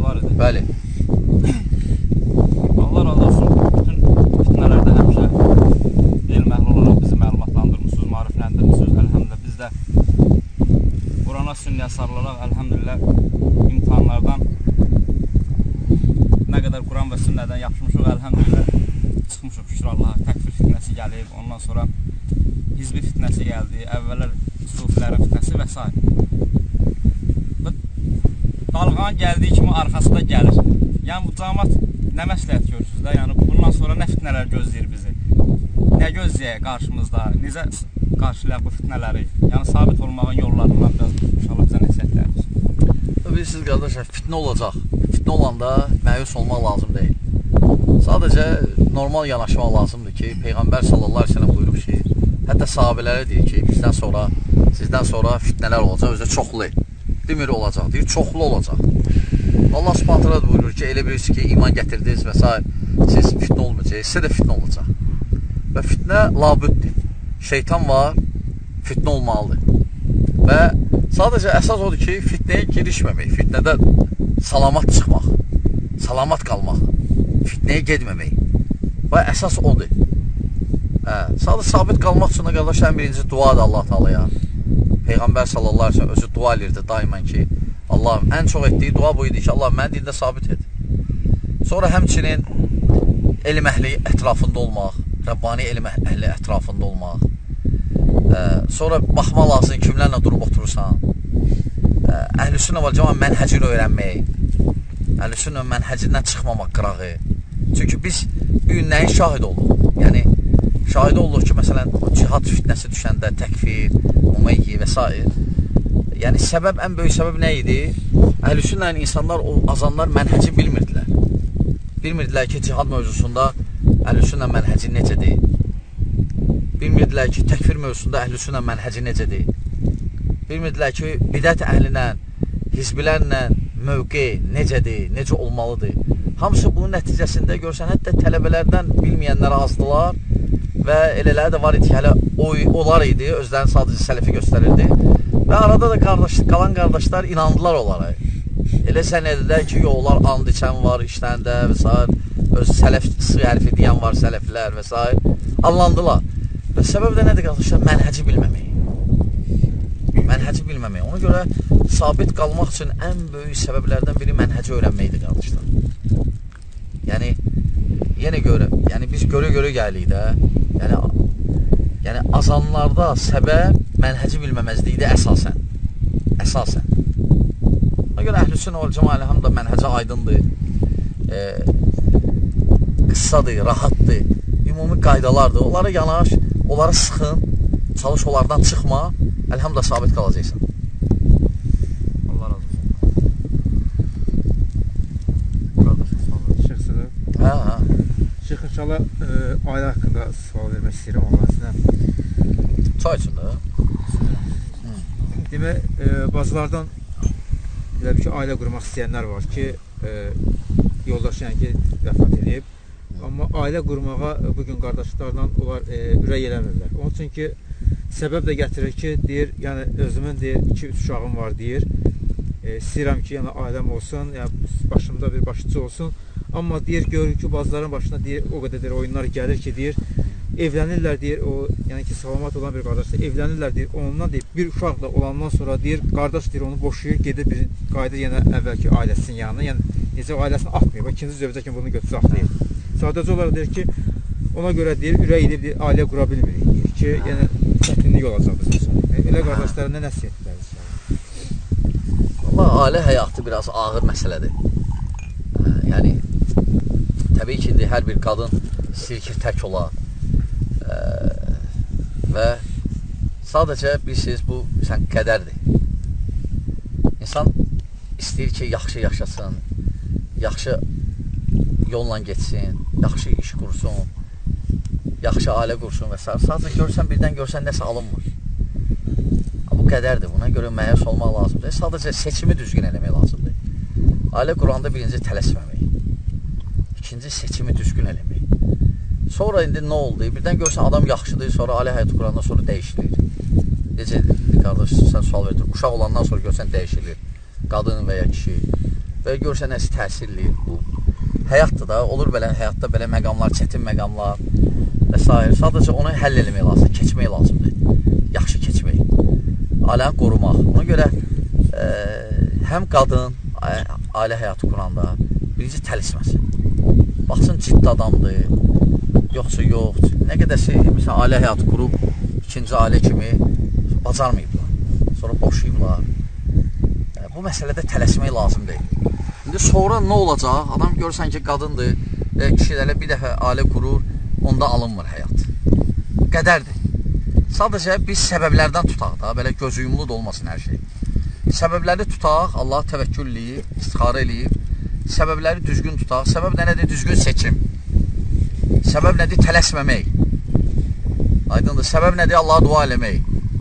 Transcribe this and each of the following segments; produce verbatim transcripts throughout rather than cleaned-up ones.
var idi. Bəli. Allah razı olsun. Bütün fitnələrdə həmişə elm əhli olaraq bizi məlumatlandırmışsınız, marifləndirmişsiniz. Əlhəmdülillah biz də Qurana sünnəyə sarılaraq əlhəmdülillah imtahanlardan nə qədər Quran və sünnədən yapışmışıq, əlhəmdülillah çıxmışıq, şükür Allaha. Təkfir fitnəsi gəlib, ondan sonra hizbi fitnəsi gəldi, əvvəllər sufilərin fitnəsi və s. Dalğan gəldiyi kimi arxası da gəlir. Yəni bu cəmaət nə məsləhət görürsünüz də? Yəni bundan sonra nə fitnələr gözləyir bizi? Nə gözləyək qarşımızda? Necə qarşılayaq bu fitnələri? Yəni sabit olmağın yollarından biraz inşallah bizə nəsihətləriniz. Bilirsiniz qardaşlar, fitnə olacaq. Fitnə olanda məyus olmaq lazım deyil. Sadəcə normal yanaşmaq lazımdır ki, Peyğəmbər sallallahu aleyhi ve sellem buyurub ki, hətta sahabələrə deyir ki, bizdən sonra, sizdən sonra fitnələr olacaq, özə çoxlu. Demir olacaq, deyir, çoxlu olacaq. Allah subhanətə alə buyurur ki, elə bilirsiniz ki, iman gətirdiniz və s. Siz fitnə olmayacaq, sizə də fitnə olacaq. Və fitnə labüddür. Şeytan var, fitnə olmalıdır. Və sadəcə əsas odur ki, fitnəyə girişməmək, fitnədə salamat çıxmaq, salamat qalmaq, fitnəyə gedməmək. Və əsas odur. Hə, sadəcə sabit qalmaq üçün qardaşlar, ən birinci duadır Allah Taalaya. Peyğəmbər sallallahu aleyhi ve sellem özü dua edirdi daimən ki, Allahım, ən çox etdiyi dua bu idi ki, Allah mən dində sabit et. Sonra həmçinin elm əhli ətrafında olmaq, Rəbbani elm əhli ətrafında olmaq. Sonra baxma lazım, kimlərlə durub oturursan. Əhl-i sünnə vəl cəmaət mənhəcini öyrənmək. Əhl-i sünnə mənhəcindən çıxmamaq qırağı. Çünki biz bir gün nəyin şahid olduq? Yəni, şahid olduq ki, məsələn, cihad fitnəsi düşəndə, təkfir, mümeyyi və s. Yəni, səbəb, ən böyük səbəb nə idi? Əhl-i sünnənin insanlar, o azanlar mənhəci bilmirdilər. Bilmirdilər ki, cihad mövzusunda əhl-i sünnə mənhəci necədir? Bilmirdilər ki, təkfir mövzusunda əhl-i sünnə mənhəci necədir? Bilmirdilər ki, bidət əhlinlə, hizbilərlə mövqe necədir, necə olmalıdır? Hamısı bunun nəticəsində görsən, hətta tələbələrdən bilməyənlər azdılar və elələri də var idi ki, hələ onlar idi, özlərini sadəcə sələfi göstərirdi və arada da qardaş, qalan qardaşlar inandılar onlara. Elə sən edilər ki, yollar and içən var işlərində və s. Öz sələf sığ hərfi deyən var, sələflər və s. Anlandılar. Və səbəb də nədir qardaşlar? Mənhəci bilməmək. Mənhəci bilməmək. Ona görə sabit qalmaq üçün ən böyük səbəblərdən biri mənhəci öyrənməkdir qardaşlar. Yəni, yenə görə, yəni biz görə-görə gəlirik də, yəni, yəni azanlarda səbəb mənhəci bilməməzlikdir əsasən. Əsasən. Ona görə əhl-i sünnə vəl cəmaət əlhəmdülillah mənhəcə aydındır, e, qıssadır, rahatdır, ümumi qaydalardır. Onlara yanaş, onlara sıxın, çalış onlardan çıxma, əlhəmdülillah sabit qalacaqsan. Allah razı olsun. Hə, hə. Şeyx, inşallah ailə haqqında sual vermək istəyirəm Allah sizə. Çay üçün də. Demək, bazılardan elə bir ki, ailə qurmaq istəyənlər var ki, yoldaşı yəni ki, vəfat edib. Amma ailə qurmağa bugün qardaşlarla onlar ürək eləmirlər. Onun üçün ki, səbəb də gətirir ki, deyir, yəni özümün deyir, iki üç uşağım var deyir. İstəyirəm ki, yəni ailəm olsun, yəni başımda bir başçı olsun. Amma deyir, görür ki, bazıların başına deyir, o qədər deyir, oyunlar gəlir ki, deyir, evlənirlər deyir, o, yəni ki, salamat olan bir qardaşlar, evlənirlər deyir, onunla deyir, bir uşaqla olandan sonra deyir, qardaş deyir, onu boşuyur, gedir, bir qayıdır yenə əvvəlki ailəsinin yanına, yəni necə ailəsini atmayıb, ikinci zövcə kimi bunu götürür, atlayır. Sadəcə olaraq deyir ki, ona görə deyir, ürək edib deyir, ailə qura bilmirik, deyir ki, yəni çətinlik olacaq bizim üçün. Elə qardaşlara nə nəsiyyət edəriz? Allah, ailə həyatı biraz ağır məsələdir. Yəni, təbii ki, hər bir qadın istəyir ki, tək ola və sadəcə bilirsiniz, bu sən qədərdir. İnsan istəyir ki, yaxşı yaşasın, yaxşı yolla geçsin, yaxşı iş qursun, yaxşı ailə qursun və s. Sadəcə görsən, birdən görsən, nəsə alınmır. Bu qədərdir, buna görə məyus olmaq lazımdır. Sadəcə seçimi düzgün eləmək lazımdır. Ailə quranda birinci tələsməmək, ikinci seçimi düzgün eləmək. Sonra indi nə oldu? Birdən görsən adam yaxşıdır, sonra ailə həyatı qurandan sonra dəyişilir. Necə qardaş, sən sual verdin, uşaq olandan sonra görsən dəyişilir. Qadın və ya kişi və görürsən nəsə təsir eləyir bu. Həyatdır da, olur belə, həyatda belə məqamlar, çətin məqamlar və s. Sadəcə onu həll eləmək lazım, keçmək lazımdır. Yaxşı keçmək. Ailəni qorumaq. Ona görə ə, həm qadın ailə həyatı quranda birinci tələsməsin. Baxsın, ciddi adamdır, yoxsa yox. Nə qədəsi, məsələn, ailə həyatı qurub, ikinci ailə kimi bacarmayıblar. Sonra boşayıblar. Bu məsələdə tələsmək lazım deyil. İndi sonra nə olacaq? Adam görürsən ki, qadındır, e, kişilərlə bir dəfə ailə qurur, onda alınmır həyat. Qədərdir. Sadəcə biz səbəblərdən tutaq da, belə gözüyumlu da olmasın hər şey. Səbəbləri tutaq, Allah təvəkkül eləyib, istixarə eləyib, səbəbləri düzgün tutaq. Səbəb nədir? Düzgün seçim. Səbəb nədir? Tələsməmək. Aydındır. Səbəb nədir? Allaha dua eləmək.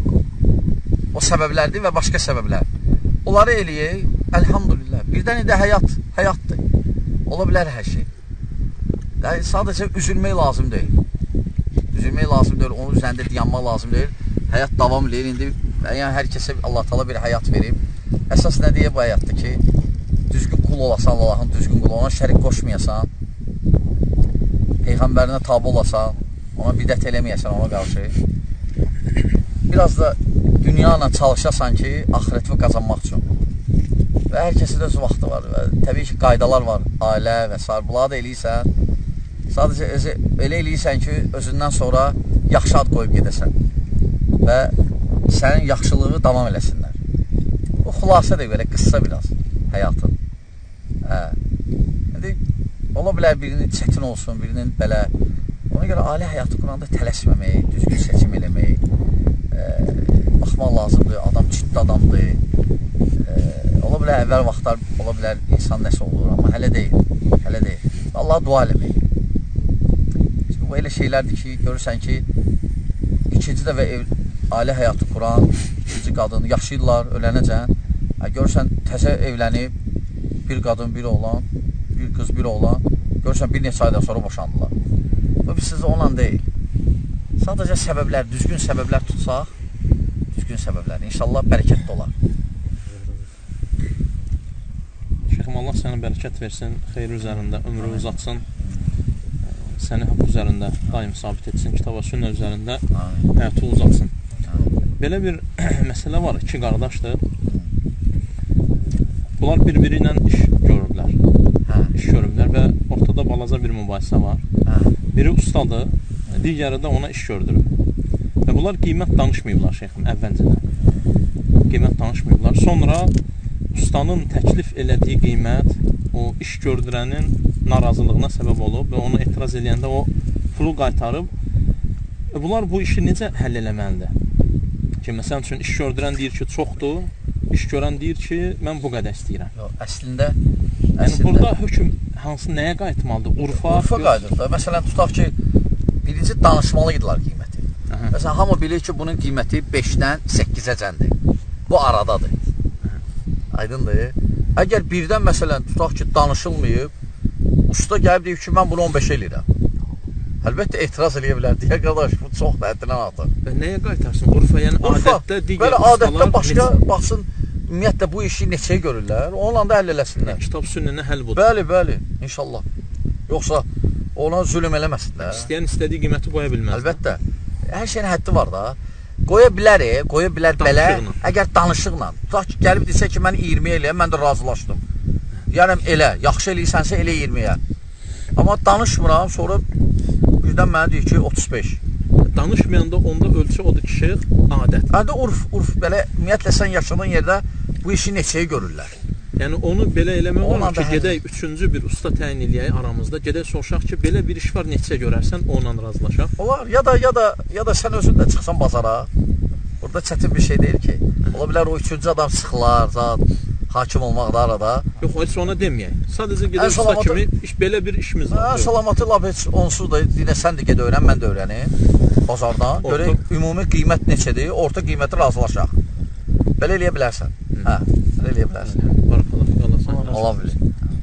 O səbəblərdir və başqa səbəblər. Onları eləyək, əlhamdülillah. Birdən indi həyat, həyatdır. Ola bilər hər şey. Yəni, sadəcə üzülmək lazım deyil. Üzülmək lazım deyil, onun üzərində dayanmaq lazım deyil. Həyat davam eləyir. İndi yəni, hər kəsə Allah Taala bir həyat verib. Əsas nə deyə bu həyatdır ki, düzgün qul olasan, Allahın düzgün qul, ona şərik qoşmayasan, Peyğəmbərinə tabi olasan, ona bidət eləməyəsən ona qarşı. Biraz da dünya ilə çalışasan ki, axirətini qazanmaq üçün. Və hər kəsin öz vaxtı var və təbii ki, qaydalar var, ailə və s. Bunları da eləyirsən, sadəcə özü, elə eləyirsən ki, özündən sonra yaxşı ad qoyub gedəsən və sənin yaxşılığı davam eləsinlər. Bu xülasədir, belə qıssa biraz həyatın. Hə. İndi, ola bilər birinin çətin olsun, birinin belə. Ona görə ailə həyatı quranda tələsməmək, düzgün seçim eləmək, e, baxmaq lazımdır, adam ciddi adamdır. E, ola bilər əvvəl vaxtlar, ola bilər insan nəsə olur, amma hələ deyil, hələ deyil. Allaha dua eləmək. Çünki bu elə şeylərdir ki, görürsən ki, ikinci dəfə ev, ailə həyatı quran, ikinci qadın, yaşayırlar, ölənəcən. Görürsən, təzə evlənib, bir qadın, bir oğlan, bir qız, bir oğlan, görürsən, bir neçə aydan sonra boşandılar. Bu, biz sizə onunla deyil. Sadəcə səbəblər, düzgün səbəblər tutsaq, düzgün səbəblər, inşallah bərəkətli olar. Şeyxim, Allah sənə bərəkət versin, xeyri üzərində, ömrü uzatsın, səni haqq üzərində daim sabit etsin, kitaba sünnə üzərində həyatı uzatsın. Belə bir məsələ var, iki qardaşdır. Bunlar bir-biri ilə iş görürlər. Hə. İş görürlər və ortada balaca bir mübahisə var. Hə. Biri ustadır, digəri də ona iş gördürür. Və bunlar qiymət danışmayıblar şeyxim, əvvəlcədən. Qiymət danışmayıblar. Sonra ustanın təklif elədiyi qiymət o iş gördürənin narazılığına səbəb olub və ona etiraz eləyəndə o pulu qaytarıb. Bunlar bu işi necə həll eləməlidir? Ki, məsələn üçün, iş gördürən deyir ki, çoxdur, iş görən deyir ki, mən bu qədər istəyirəm. Yox, əslində... Yəni, burada hökm hansı nəyə qayıtmalıdır? Urfa... Urfa qayıdır da. Məsələn, tutaq ki, birinci danışmalıydılar qiyməti. Aha. Məsələn, hamı bilir ki, bunun qiyməti beşdən səkkizəcəndir. Bu aradadır. Aydındır. Əgər birdən, məsələn, tutaq ki, danışılmayıb, usta gəlib deyib ki, mən bunu on beş eləyirəm. Əlbəttə, etiraz eləyə bilər. Deyə qardaş, bu çox da həddindən artıq. Və nəyə qaytarsın? Urfa, yəni Urfa, adətdə digər ustalar... Belə adətdə başqa, baxsın, ümumiyyətlə bu işi neçəyə görürlər, onunla da həll eləsinlər. Kitab sünnənə həll budur. Bəli, bəli, inşallah. Yoxsa ona zülüm eləməsinlər. İstəyən istədiyi qiyməti qoya bilməz. Əlbəttə. Hər şeyin həddi var da. Qoya bilər, qoya bilər belə, əgər danışıqla. Tutaq ki, gəlib desə ki, mən iyirmiyə eləyəm, mən də razılaşdım. Yəni, elə, yaxşı eləyirsənsə, elə iyirmiyə. Amma danışmıram, sonra birdən mənə deyir ki, otuz beş. Danışmayanda onda ölçü odur ki, şeyx, adət. Hədə urf, urf, belə, ümumiyyətlə sən yaşadığın yerdə bu işi neçəyə görürlər. Yəni, onu belə eləmək olar ki, gedək üçüncü bir usta təyin eləyək aramızda, gedək soruşaq ki, belə bir iş var, neçəyə görərsən, onunla razılaşaq. Olar, ya da, ya da, ya da sən özün də çıxsan bazara, burada çətin bir şey deyil ki. Ola bilər, o üçüncü adam sıxılar, zat, hakim olmaq da arada. Yox, heç ona deməyək. Sadəcə gedək usta kimi, iş, belə bir işimiz var. Salamatı laf heç onsuz da, yine sən də ged öyrən, mən də öyrənim bazardan. Görək, ümumi qiymət neçədir, orta qiyməti razılaşaq. Belə eləyə bilərsən. Hə, belə eləyə bilərsən. Ola bilir.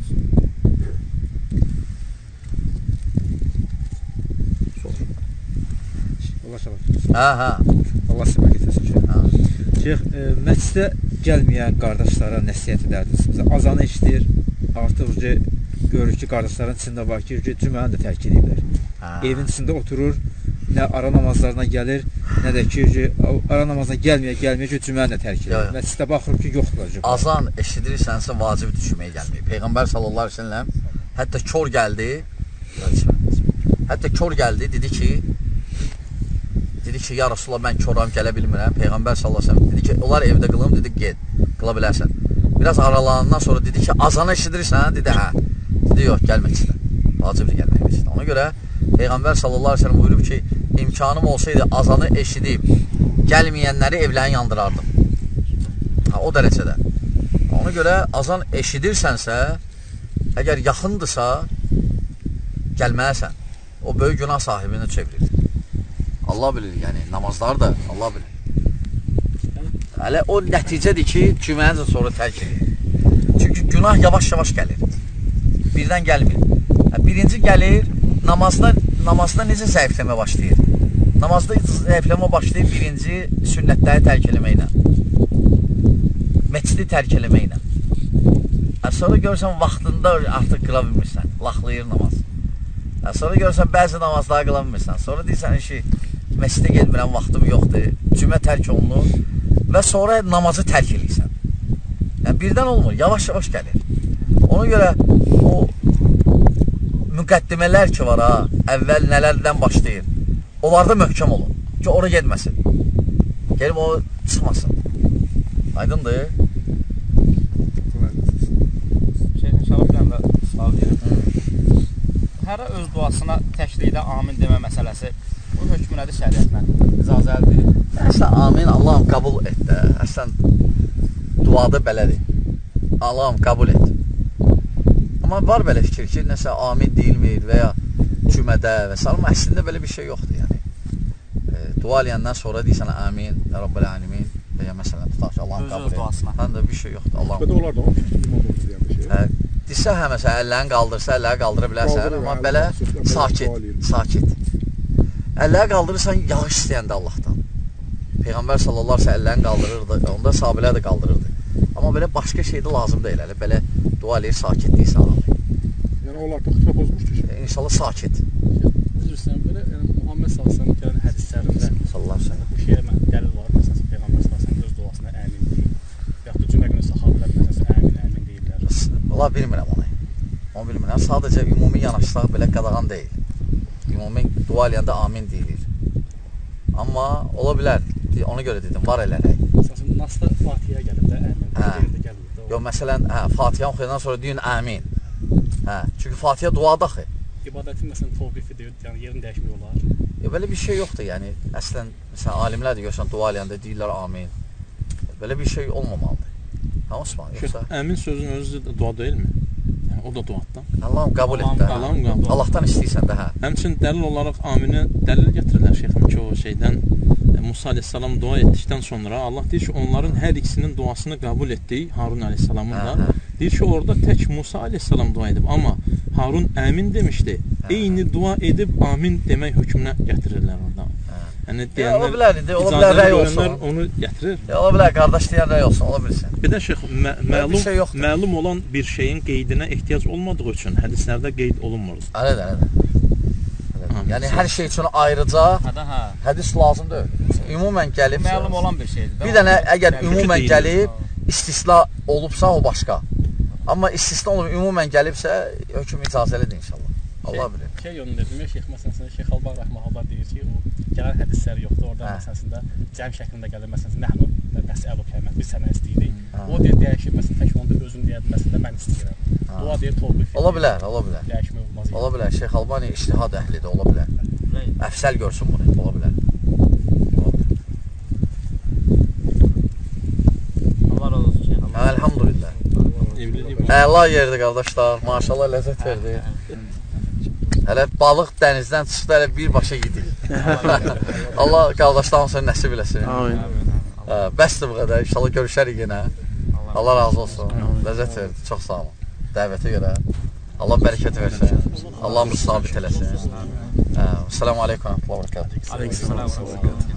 Hə, hə. Allah səbər getirsin ki. Şeyx, məscidə gəlməyən qardaşlara nəsiyyət edərdiniz. Azanı eşitir, artıq görürük ki, qardaşların içində var ki, cüməni də tərk ediblər. Evin içində oturur, nə ara namazlarına gəlir, nə də ki, ara namazına gəlməyə, gəlməyə ki, cüməni də tərk edir. Məsciddə baxırıq ki, yoxdur. Azan eşidirsənsə vacib düşməyə gəlməyib. Peyğəmbər sallallahu əleyhi və səlləm hətta kör gəldi, hətta kör gəldi, dedi ki, dedi ki, ya Rasulullah, mən köram, gələ bilmirəm. Peyğəmbər sallallahu əleyhi və səlləm dedi ki, onlar evdə qılım, dedi, get, qıla bilərsən. Biraz aralanandan sonra dedi ki, azanı eşidirsən, dedi, hə. Dedi, yox, gəlmək istəyir. Vacibdir gəlmək istəyir. Ona görə Peyğəmbər sallallahu əleyhi və səlləm buyurub ki, imkanım olsaydı azanı eşidib gəlməyənləri evlərini yandırardım. Ha, o dərəcədə. Ona görə azan eşidirsənsə, əgər yaxındırsa, gəlməlisən. O böyük günah sahibini çevirir. Allah bilir, yəni namazlar da Allah bilir. Hələ o nəticədir ki, cüməni sonra tərk edir. Çünki günah yavaş-yavaş gəlir. Birdən gəlmir. Birinci gəlir, namazda, namazda necə zəifləmə başlayır? Namazda zəifləmə başlayır birinci sünnətləri tərk eləməklə. Məscidi tərk eləməklə. Sonra görürsən, vaxtında artıq qıla bilmirsən. Laxlayır namaz. Sonra görürsən, bəzi namazları qıla bilmirsən. Sonra deyirsən ki, məscidə getmirəm, vaxtım yoxdur. Cümə tərk olunur və sonra namazı tərk edirsən. Yəni, birdən olmur, yavaş-yavaş gəlir. Ona görə o müqəddimələr ki var ha, əvvəl nələrdən başlayır, onlarda möhkəm olun ki, ora getməsin. Gelib o çıxmasın. Aydındır? Şeyh, inşallah bir anda sual verim. Hərə öz duasına təklikdə amin demə məsələsi bu hökmü nədir şəriətlə? İcazəlidir. Əslən, amin, Allahım qəbul et də. Əslən, duada belədir. Allahım qəbul et. Amma var belə fikir ki, nəsə amin deyilmir və ya cümədə və s. Amma əslində belə bir şey yoxdur. Yəni. E, dua eləyəndən sonra deyirsən amin, ya Rabbil alemin və ya məsələn tutaq ki, Allahım qəbul et. Həm də bir şey yoxdur. Allahım. Bədə olar da o, imam olur deyən bir şey. Hə, desə hə, məsələn, əllərini qaldırsa, əlləri qaldıra bilərsən, amma belə sakit, sakit. Əlləri qaldırırsan, yağış istəyəndə Allahdan. Peyğəmbər sallallahu əleyhi və səlləm əllərini qaldırırdı, onda sahabələr də qaldırırdı. Amma belə başqa şey də lazım deyil, elə belə dua eləyir, sakitlik sağlayır. Yəni onlar da xütbə pozmuşdur ki. E, İnşallah sakit. Üzrsən, belə yəni, Muhammed sallallahu əleyhi və səlləm gələn hədislərində sallallahu əleyhi və səlləm bu şeyə mən dəlil var. Məsələn, Peyğəmbər sallallahu əleyhi və səlləm öz duasına əmin deyir. Və ya da cümlə günü sahabələr məsələn əmin, əmin deyirlər. Allah bilmirəm onu. Onu bilmirəm. Sadəcə ümumi yanaşsaq belə qadağan deyil. Ümumi dua eləyəndə amin deyilir. Amma ola bilər. Ona görə dedim, var eləmək. Məsələn, Nasda Fatihə gəlib də əmin. Hə. Gəlmir. Yox, məsələn, hə, Fatihə oxuyandan sonra deyin əmin. Hə, çünki Fatihə duadır axı. İbadətin məsələn tövqifi deyir, yəni yerini dəyişmək olar. Yox, belə bir şey yoxdur, yəni əslən məsələn alimlər də görsən dua eləyəndə deyirlər amin. Belə bir şey olmamalıdır. Hə, Osman, yoxsa? Əmin sözün özü də dua deyilmi? Yəni o da duadan. Allahım qəbul et də. Allahım qəbul. Allahdan istəyirsən də, hə. Həmçinin dəlil olaraq amini dəlil gətirirlər şeyxim ki, o şeydən Musa əleyhissalam dua etdikdən sonra Allah deyir ki, onların hər ikisinin duasını qəbul etdi, Harun əleyhissalamın da. Deyir ki, orada tək Musa əleyhissalam dua edib, amma Harun əmin demişdi. Eyni dua edib amin demək hökmünə gətirirlər orada. Yəni deyənlər, icazə verənlər onu gətirir. Ola bilər, qardaş deyən rəy olsun, ola bilsin. Bir də şeyx, məlum, məlum olan bir şeyin qeydinə ehtiyac olmadığı üçün hədislərdə qeyd olunmur. Elədir, elədir. Yəni hər şey üçün ayrıca hədis lazım deyil. Ümumən gəlib, məlum olan bir şeydir. Bir dənə əgər ümumən gəlib, istisna olubsa o başqa. Amma istisna olub, ümumən gəlibsə, hökm icazəlidir inşallah. Allah bilir. Şey yönünü dedim, Şeyx məsələn, Şeyx Alban Rəhməhullah deyir ki, o gələn hədisləri yoxdur, orada məsələsində cəm şəklində gəlir, məsələn, nəhnu nəsəlu kəlimət, biz sənə istəyirik. O deyir, dəyişib, məsələn, tək onda özün deyə bilməsin də mən istəyirəm. Dua deyir, tövqif. Ola bilər, ola bilər. Dəyişmək olmaz. Ola bilər, Şeyx Albani ictihad əhlidir, ola bilər. Əfsəl görsün bunu, ola bilər. Allah razı olsun Şeyx Allah. Elhamdülillah. Əla yerdir qardaşlar, maşallah ləzzət verdi. Hələ balıq dənizdən çıxdı, hələ birbaşa gidik. Allah qardaşlarım səni nəsib eləsin. Bəsdir bu qədər, inşallah görüşərik yenə. Allah razı olsun, ləzzət verdi, çox sağ olun. Dəvətə görə Allah bərəkət versin, Allahımız sabit eləsin. Selamun aleyküm və rəhmətullah və bərəkət.